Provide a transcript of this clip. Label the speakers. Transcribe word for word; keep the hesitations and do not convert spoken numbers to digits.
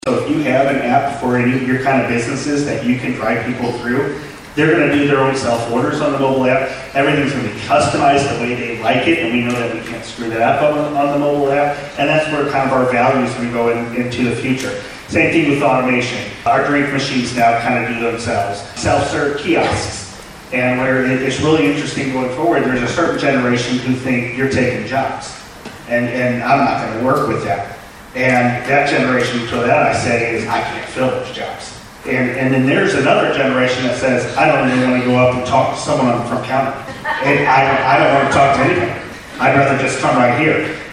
Speaker 1: So if you have an app for any of your kind of businesses that you can drive people through, they're going to do their own self-orders on the mobile app. Everything's going to be customized the way they like it, and we know that we can't screw that up on, on the mobile app, and that's where kind of our values we go in, into the future. Same thing with automation. Our drink machines now kind of do themselves. Self-serve kiosks. And where it, it's really interesting going forward, there's a certain generation who think you're taking jobs. And, and I'm not going to work with that. And that generation to that I say is, I can't fill those jobs. And, and then there's another generation that says, I don't even want to go up and talk to someone on the front counter. And I, I don't want to talk to anybody. I'd rather just come right here.